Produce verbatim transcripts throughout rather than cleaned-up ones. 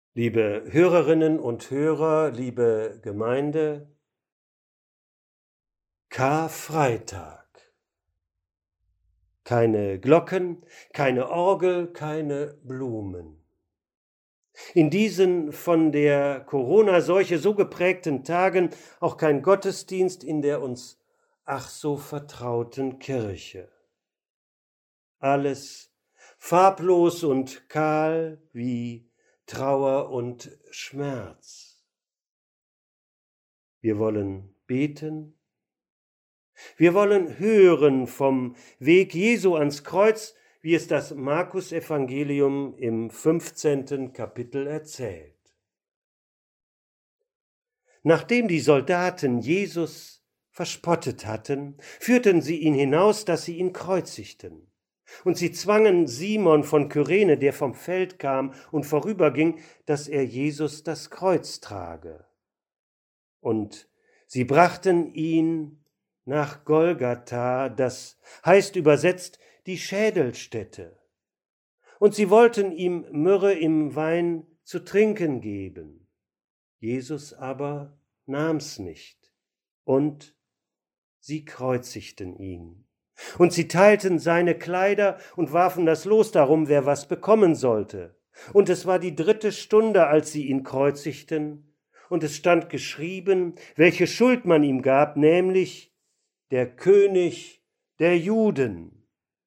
Liebe Hörerinnen und Hörer, liebe Gemeinde, Karfreitag. Keine Glocken, keine Orgel, keine Blumen. In diesen von der Corona-Seuche so geprägten Tagen auch kein Gottesdienst in der uns ach so vertrauten Kirche. Alles farblos und kahl wie Trauer und Schmerz. Wir wollen beten. Wir wollen hören vom Weg Jesu ans Kreuz, wie es das Markus-Evangelium im fünfzehnten Kapitel erzählt. Nachdem die Soldaten Jesus verspottet hatten, führten sie ihn hinaus, dass sie ihn kreuzigten. Und sie zwangen Simon von Kyrene, der vom Feld kam und vorüberging, dass er Jesus das Kreuz trage. Und sie brachten ihn nach Golgatha, das heißt übersetzt die Schädelstätte. Und sie wollten ihm Myrrhe im Wein zu trinken geben. Jesus aber nahm's nicht. Und sie kreuzigten ihn. Und sie teilten seine Kleider und warfen das Los darum, wer was bekommen sollte. Und es war die dritte Stunde, als sie ihn kreuzigten. Und es stand geschrieben, welche Schuld man ihm gab, nämlich der König der Juden.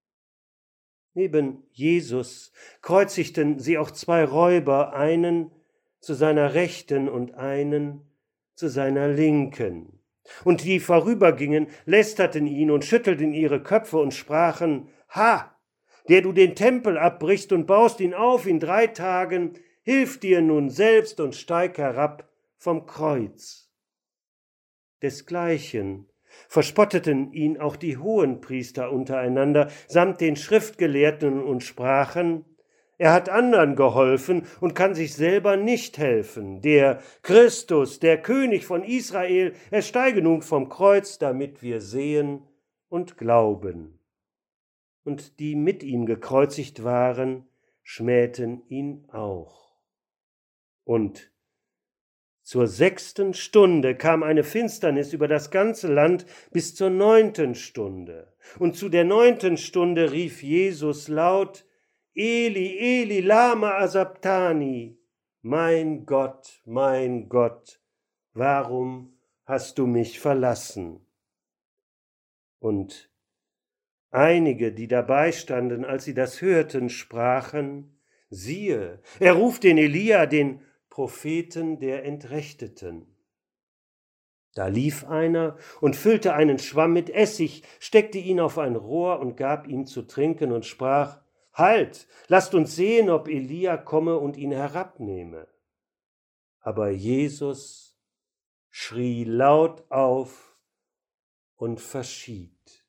Neben Jesus kreuzigten sie auch zwei Räuber, einen zu seiner Rechten und einen zu seiner Linken. Und die vorübergingen, lästerten ihn und schüttelten ihre Köpfe und sprachen, Ha, der du den Tempel abbrichst und baust ihn auf in drei Tagen, hilf dir nun selbst und steig herab vom Kreuz. Desgleichen verspotteten ihn auch die Hohenpriester untereinander, samt den Schriftgelehrten und sprachen, er hat anderen geholfen und kann sich selber nicht helfen. Der Christus, der König von Israel, er steige nun vom Kreuz, damit wir sehen und glauben. Und die mit ihm gekreuzigt waren, schmähten ihn auch. Und zur sechsten Stunde kam eine Finsternis über das ganze Land bis zur neunten Stunde. Und zu der neunten Stunde rief Jesus laut, Eli, Eli, lama asabtani, mein Gott, mein Gott, warum hast du mich verlassen? Und einige, die dabei standen, als sie das hörten, sprachen, siehe, er ruft den Elia, den Propheten der Entrechteten. Da lief einer und füllte einen Schwamm mit Essig, steckte ihn auf ein Rohr und gab ihm zu trinken und sprach, Halt, lasst uns sehen, ob Elia komme und ihn herabnehme. Aber Jesus schrie laut auf und verschied.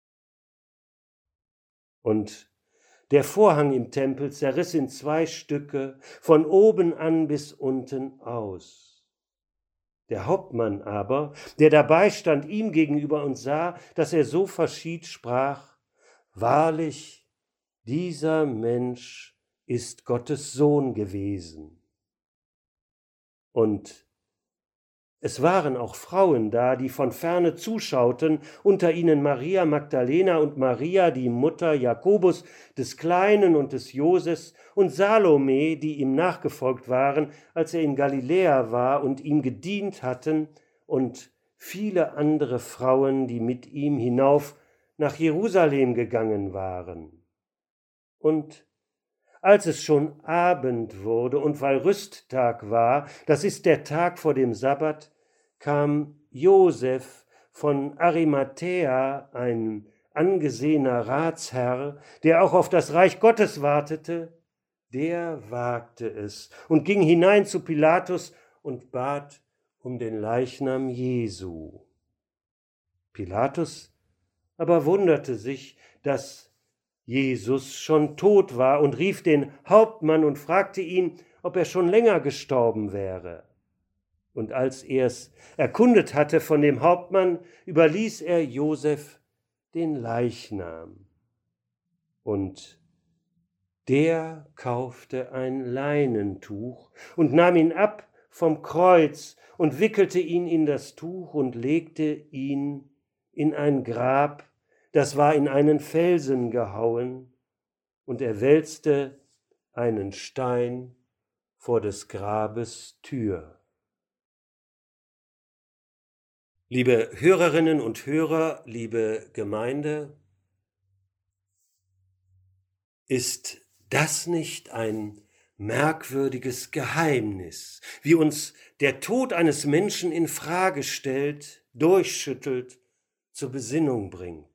Und der Vorhang im Tempel zerriss in zwei Stücke, von oben an bis unten aus. Der Hauptmann aber, der dabei stand, ihm gegenüber und sah, dass er so verschied, sprach, Wahrlich, dieser Mensch ist Gottes Sohn gewesen. Und es waren auch Frauen da, die von ferne zuschauten, unter ihnen Maria Magdalena und Maria, die Mutter Jakobus des Kleinen und des Joses, und Salome, die ihm nachgefolgt waren, als er in Galiläa war und ihm gedient hatten, und viele andere Frauen, die mit ihm hinauf nach Jerusalem gegangen waren. Und als es schon Abend wurde und weil Rüsttag war, das ist der Tag vor dem Sabbat, kam Josef von Arimathäa, ein angesehener Ratsherr, der auch auf das Reich Gottes wartete, der wagte es und ging hinein zu Pilatus und bat um den Leichnam Jesu. Pilatus aber wunderte sich, dass Jesus schon tot war und rief den Hauptmann und fragte ihn, ob er schon länger gestorben wäre. Und als er es erkundet hatte von dem Hauptmann, überließ er Josef den Leichnam. Und Der kaufte ein Leinentuch und nahm ihn ab vom Kreuz und wickelte ihn in das Tuch und legte ihn in ein Grab, das war in einen Felsen gehauen, und er wälzte einen Stein vor des Grabes Tür. Liebe Hörerinnen und Hörer, liebe Gemeinde, ist das nicht ein merkwürdiges Geheimnis, wie uns der Tod eines Menschen in Frage stellt, durchschüttelt, zur Besinnung bringt?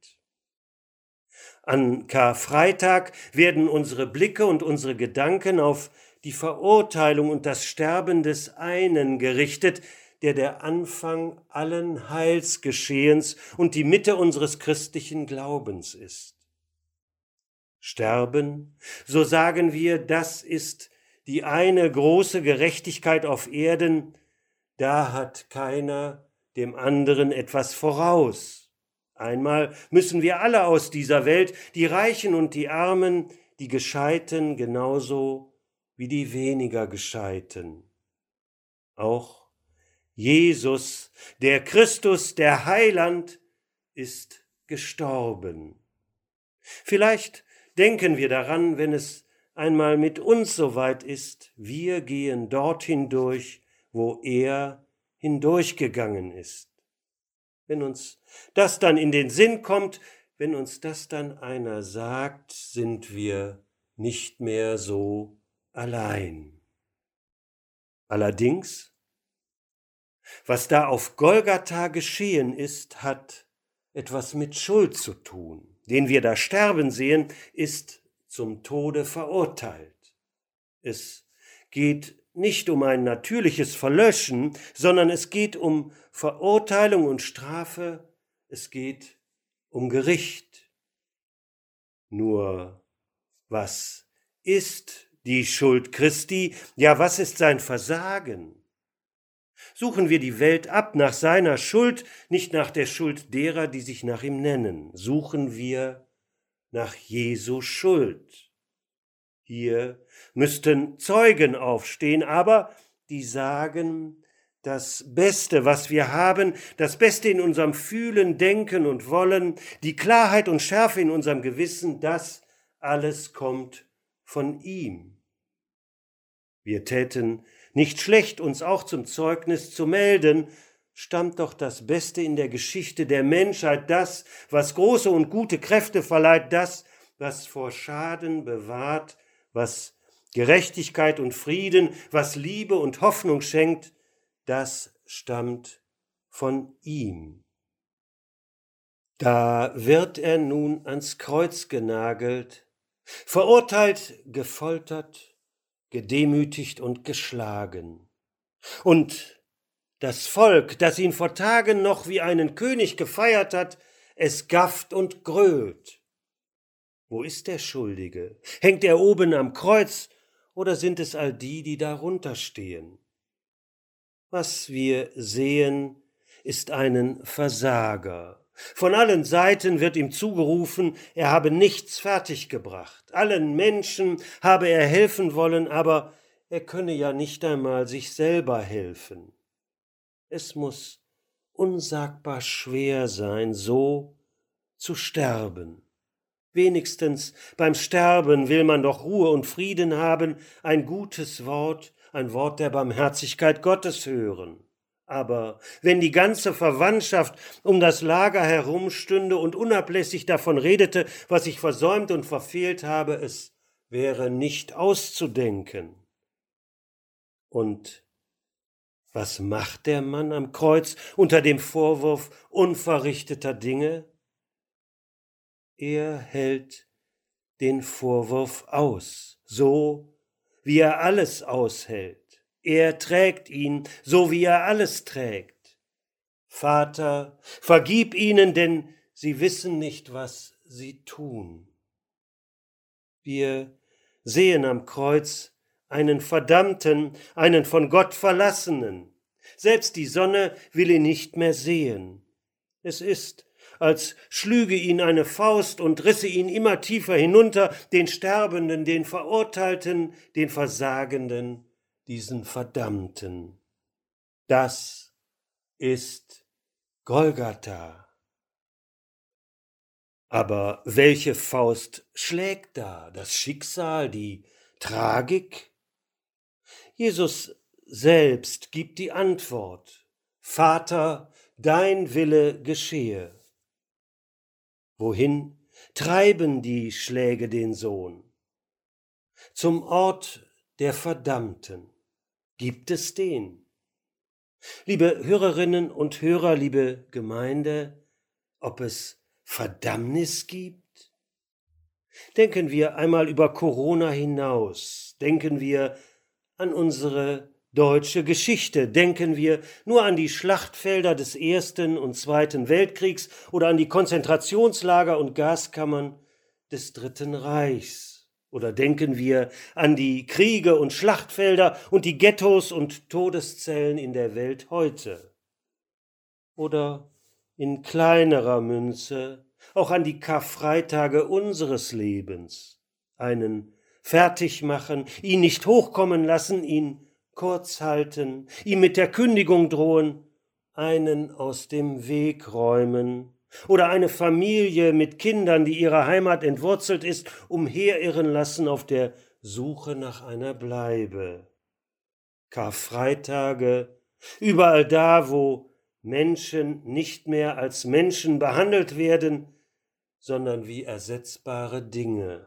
An Karfreitag werden unsere Blicke und unsere Gedanken auf die Verurteilung und das Sterben des einen gerichtet, der der Anfang allen Heilsgeschehens und die Mitte unseres christlichen Glaubens ist. Sterben, so sagen wir, das ist die eine große Gerechtigkeit auf Erden, da hat keiner dem anderen etwas voraus. Einmal müssen wir alle aus dieser Welt, die Reichen und die Armen, die Gescheiten genauso wie die weniger Gescheiten. Auch Jesus, der Christus, der Heiland, ist gestorben. Vielleicht denken wir daran, wenn es einmal mit uns soweit ist, wir gehen dorthin durch, wo er hindurchgegangen ist. Wenn uns das dann in den Sinn kommt, wenn uns das dann einer sagt, sind wir nicht mehr so allein. Allerdings, was da auf Golgatha geschehen ist, hat etwas mit Schuld zu tun. Den wir da sterben sehen, ist zum Tode verurteilt. Es geht nicht um ein natürliches Verlöschen, sondern es geht um Verurteilung und Strafe, es geht um Gericht. Nur was ist die Schuld Christi? Ja, was ist sein Versagen? Suchen wir die Welt ab nach seiner Schuld, nicht nach der Schuld derer, die sich nach ihm nennen. Suchen wir nach Jesu Schuld. Hier müssten Zeugen aufstehen, aber die sagen, das Beste, was wir haben, das Beste in unserem Fühlen, Denken und Wollen, die Klarheit und Schärfe in unserem Gewissen, das alles kommt von ihm. Wir täten nicht schlecht, uns auch zum Zeugnis zu melden, stammt doch das Beste in der Geschichte der Menschheit, das, was große und gute Kräfte verleiht, das, was vor Schaden bewahrt, was Gerechtigkeit und Frieden, was Liebe und Hoffnung schenkt, das stammt von ihm. Da wird er nun ans Kreuz genagelt, verurteilt, gefoltert, gedemütigt und geschlagen. Und das Volk, das ihn vor Tagen noch wie einen König gefeiert hat, es gafft und grölt. Wo ist der Schuldige? Hängt er oben am Kreuz oder sind es all die, die darunter stehen? Was wir sehen, ist einen Versager. Von allen Seiten wird ihm zugerufen, er habe nichts fertiggebracht. Allen Menschen habe er helfen wollen, aber er könne ja nicht einmal sich selber helfen. Es muss unsagbar schwer sein, so zu sterben. Wenigstens beim Sterben will man doch Ruhe und Frieden haben, ein gutes Wort, ein Wort der Barmherzigkeit Gottes hören. Aber wenn die ganze Verwandtschaft um das Lager herumstünde und unablässig davon redete, was ich versäumt und verfehlt habe, es wäre nicht auszudenken. Und was macht der Mann am Kreuz unter dem Vorwurf unverrichteter Dinge? Er hält den Vorwurf aus, so wie er alles aushält. Er trägt ihn, so wie er alles trägt. Vater, vergib ihnen, denn sie wissen nicht, was sie tun. Wir sehen am Kreuz einen Verdammten, einen von Gott Verlassenen. Selbst die Sonne will ihn nicht mehr sehen. Es ist, als schlüge ihn eine Faust und risse ihn immer tiefer hinunter, den Sterbenden, den Verurteilten, den Versagenden, diesen Verdammten. Das ist Golgatha. Aber welche Faust schlägt da? Das Schicksal, die Tragik? Jesus selbst gibt die Antwort: Vater, dein Wille geschehe. Wohin treiben die Schläge den Sohn? Zum Ort der Verdammten. Gibt es den? Liebe Hörerinnen und Hörer, liebe Gemeinde, ob es Verdammnis gibt? Denken wir einmal über Corona hinaus. Denken wir an unsere deutsche Geschichte. Denken wir nur an die Schlachtfelder des Ersten und Zweiten Weltkriegs oder an die Konzentrationslager und Gaskammern des Dritten Reichs. Oder denken wir an die Kriege und Schlachtfelder und die Ghettos und Todeszellen in der Welt heute. Oder in kleinerer Münze auch an die Karfreitage unseres Lebens. Einen fertig machen, ihn nicht hochkommen lassen, ihn kurz halten, ihm mit der Kündigung drohen, einen aus dem Weg räumen. Oder eine Familie mit Kindern, die ihrer Heimat entwurzelt ist, umherirren lassen auf der Suche nach einer Bleibe. Karfreitage, überall da, wo Menschen nicht mehr als Menschen behandelt werden, sondern wie ersetzbare Dinge.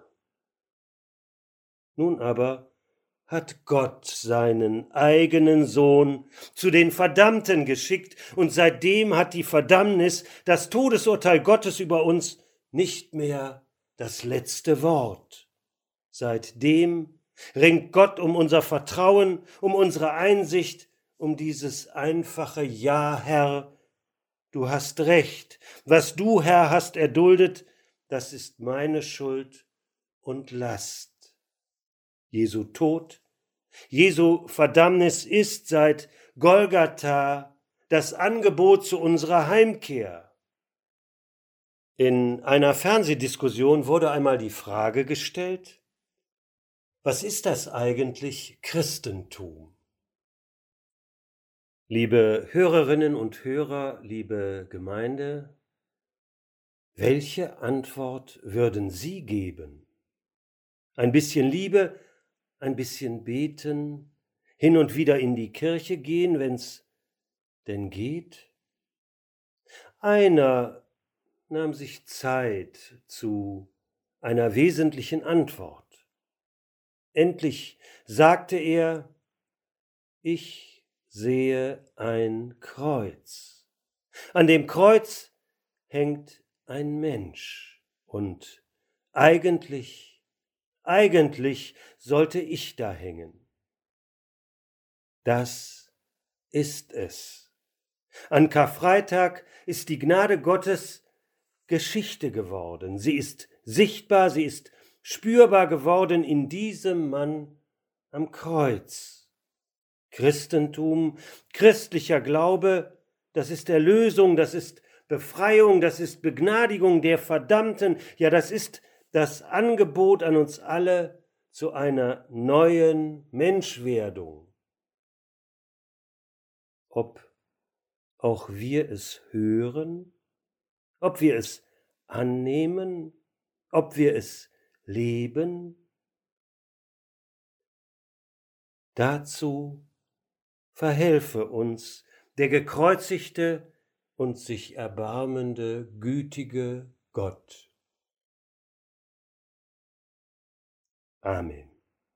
Nun aber hat Gott seinen eigenen Sohn zu den Verdammten geschickt, und seitdem hat die Verdammnis, das Todesurteil Gottes über uns, nicht mehr das letzte Wort. Seitdem ringt Gott um unser Vertrauen, um unsere Einsicht, um dieses einfache Ja, Herr, du hast recht, was du, Herr, hast erduldet, das ist meine Schuld und Last. Jesu Tod, Jesu Verdammnis ist seit Golgatha das Angebot zu unserer Heimkehr. In einer Fernsehdiskussion wurde einmal die Frage gestellt: Was ist das eigentlich Christentum? Liebe Hörerinnen und Hörer, liebe Gemeinde, welche Antwort würden Sie geben? Ein bisschen Liebe, ein bisschen beten, hin und wieder in die Kirche gehen, wenn's denn geht? Einer nahm sich Zeit zu einer wesentlichen Antwort. Endlich sagte er: Ich sehe ein Kreuz. An dem Kreuz hängt ein Mensch und eigentlich, eigentlich sollte ich da hängen. Das ist es. An Karfreitag ist die Gnade Gottes Geschichte geworden. Sie ist sichtbar, sie ist spürbar geworden in diesem Mann am Kreuz. Christentum, christlicher Glaube, das ist Erlösung, das ist Befreiung, das ist Begnadigung der Verdammten, ja, das ist das Angebot an uns alle zu einer neuen Menschwerdung. Ob auch wir es hören, ob wir es annehmen, ob wir es leben, dazu verhelfe uns der gekreuzigte und sich erbarmende, gütige Gott. Amen.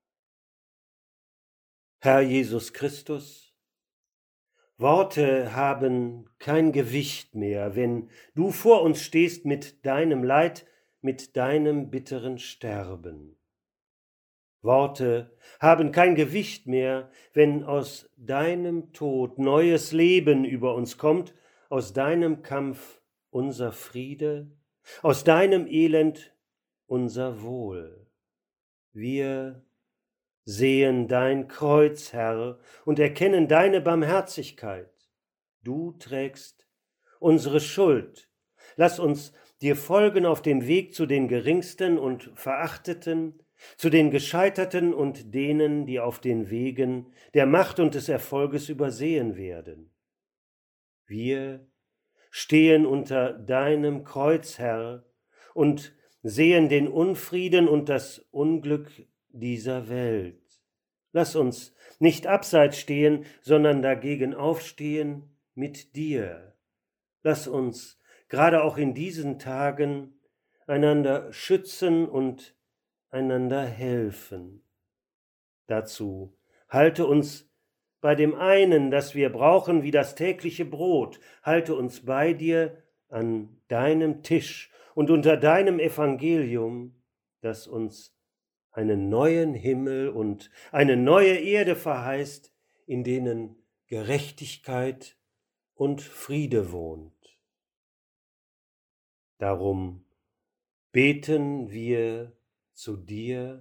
Herr Jesus Christus, Worte haben kein Gewicht mehr, wenn du vor uns stehst mit deinem Leid, mit deinem bitteren Sterben. Worte haben kein Gewicht mehr, wenn aus deinem Tod neues Leben über uns kommt, aus deinem Kampf unser Friede, aus deinem Elend unser Wohl. Wir sehen dein Kreuz, Herr, und erkennen deine Barmherzigkeit. Du trägst unsere Schuld, Lass uns dir folgen auf dem Weg zu den Geringsten und Verachteten, zu den Gescheiterten und denen, die auf den Wegen der Macht und des Erfolges übersehen werden. Wir stehen unter deinem Kreuz, Herr, und sehen den Unfrieden und das Unglück dieser Welt. Lass uns nicht abseits stehen, sondern dagegen aufstehen mit dir. Lass uns gerade auch in diesen Tagen einander schützen und einander helfen. Dazu halte uns bei dem einen, das wir brauchen, wie das tägliche Brot, halte uns bei dir an deinem Tisch und unter deinem Evangelium, das uns einen neuen Himmel und eine neue Erde verheißt, in denen Gerechtigkeit und Friede wohnt. Darum beten wir zu dir: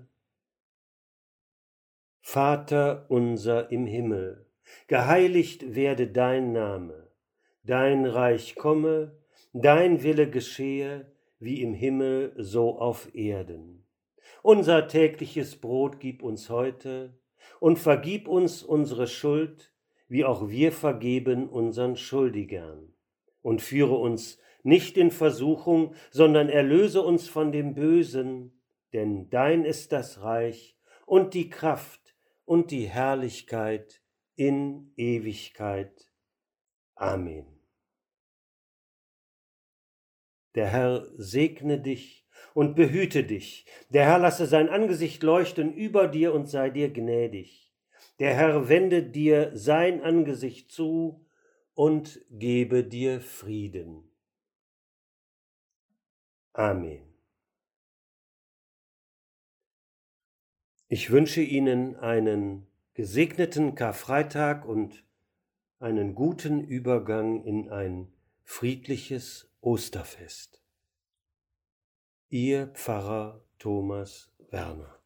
Vater unser im Himmel, geheiligt werde dein Name, dein Reich komme, dein Wille geschehe, wie im Himmel so auf Erden. Unser tägliches Brot gib uns heute und vergib uns unsere Schuld, wie auch wir vergeben unseren Schuldigern. Und führe uns nicht in Versuchung, sondern erlöse uns von dem Bösen, denn dein ist das Reich und die Kraft und die Herrlichkeit in Ewigkeit. Amen. Der Herr segne dich und behüte dich. Der Herr lasse sein Angesicht leuchten über dir und sei dir gnädig. Der Herr wende dir sein Angesicht zu und gebe dir Frieden. Amen. Ich wünsche Ihnen einen gesegneten Karfreitag und einen guten Übergang in ein friedliches Osterfest. Ihr Pfarrer Thomas Werner.